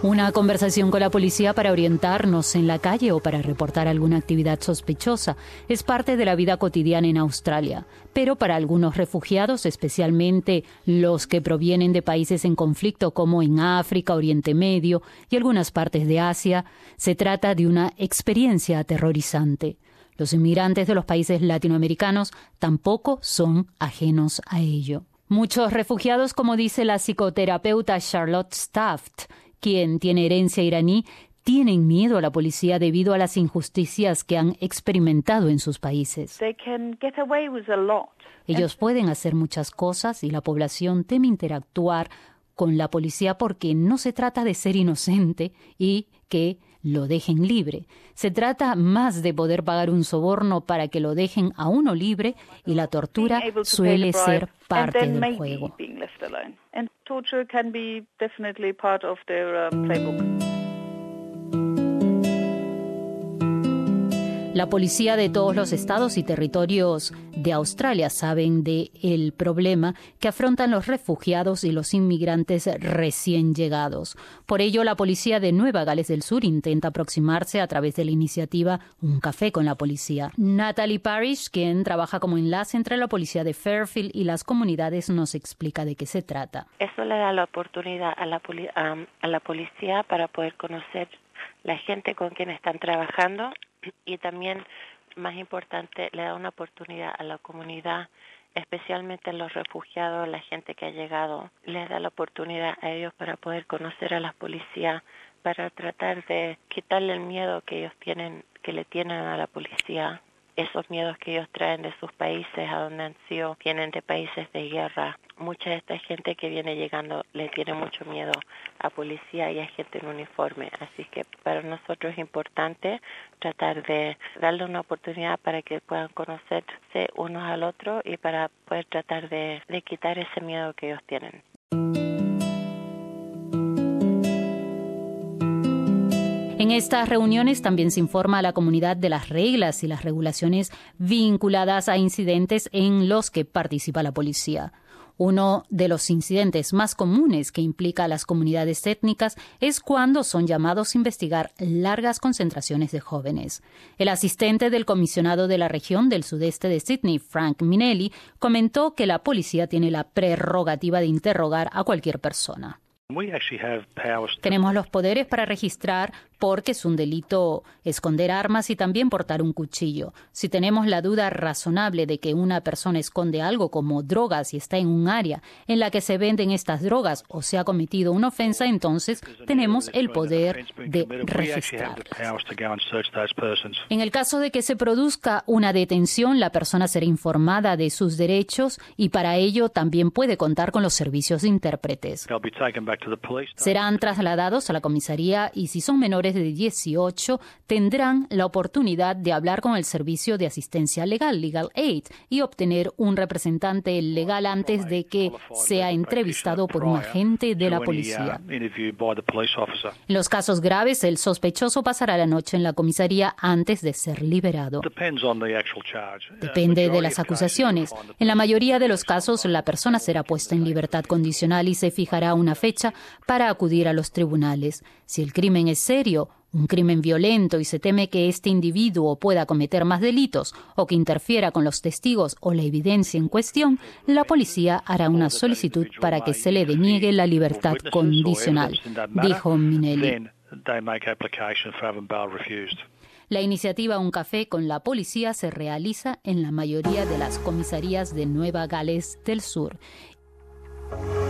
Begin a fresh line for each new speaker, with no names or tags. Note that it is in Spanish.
Una conversación con la policía para orientarnos en la calle o para reportar alguna actividad sospechosa es parte de la vida cotidiana en Australia. Pero para algunos refugiados, especialmente los que provienen de países en conflicto como en África, Oriente Medio y algunas partes de Asia, se trata de una experiencia aterrorizante. Los inmigrantes de los países latinoamericanos tampoco son ajenos a ello. Muchos refugiados, como dice la psicoterapeuta Charlotte Staft, quien tiene herencia iraní, tienen miedo a la policía debido a las injusticias que han experimentado en sus países. Ellos pueden hacer muchas cosas y la población teme interactuar con la policía porque no se trata de ser inocente y que lo dejen libre. Se trata más de poder pagar un soborno para que lo dejen a uno libre y la tortura suele ser parte del juego. La policía de todos los estados y territorios de Australia saben del problema que afrontan los refugiados y los inmigrantes recién llegados. Por ello, la policía de Nueva Gales del Sur intenta aproximarse a través de la iniciativa Un Café con la Policía. Natalie Parrish, quien trabaja como enlace entre la policía de Fairfield y las comunidades, nos explica de qué se trata.
Eso le da la oportunidad a la policía para poder conocer la gente con quien están trabajando. Y también, más importante, le da una oportunidad a la comunidad, especialmente a los refugiados, la gente que ha llegado. Les da la oportunidad a ellos para poder conocer a las policías, para tratar de quitarle el miedo que ellos tienen, que le tienen a la policía. Esos miedos que ellos traen de sus países, a donde han sido, vienen de países de guerra. Mucha de esta gente que viene llegando le tiene mucho miedo a policía y a gente en uniforme. Así que para nosotros es importante tratar de darle una oportunidad para que puedan conocerse unos al otro y para poder tratar de quitar ese miedo que ellos tienen.
En estas reuniones también se informa a la comunidad de las reglas y las regulaciones vinculadas a incidentes en los que participa la policía. Uno de los incidentes más comunes que implica a las comunidades étnicas es cuando son llamados a investigar largas concentraciones de jóvenes. El asistente del comisionado de la región del sudeste de Sydney, Frank Minelli, comentó que la policía tiene la prerrogativa de interrogar a cualquier persona. Tenemos los poderes para registrar porque es un delito esconder armas y también portar un cuchillo. Si tenemos la duda razonable de que una persona esconde algo como drogas y está en un área en la que se venden estas drogas o se ha cometido una ofensa, entonces tenemos el poder de registrar. En el caso de que se produzca una detención, la persona será informada de sus derechos y para ello también puede contar con los servicios de intérpretes. Serán trasladados a la comisaría y si son menores de 18 tendrán la oportunidad de hablar con el servicio de asistencia legal, Legal Aid, y obtener un representante legal antes de que sea entrevistado por un agente de la policía. En los casos graves, el sospechoso pasará la noche en la comisaría antes de ser liberado. Depende de las acusaciones. En la mayoría de los casos, la persona será puesta en libertad condicional y se fijará una fecha para acudir a los tribunales. Si el crimen es serio, un crimen violento y se teme que este individuo pueda cometer más delitos o que interfiera con los testigos o la evidencia en cuestión, la policía hará una solicitud para que se le deniegue la libertad condicional, dijo Minelli. La iniciativa Un Café con la Policía se realiza en la mayoría de las comisarías de Nueva Gales del Sur.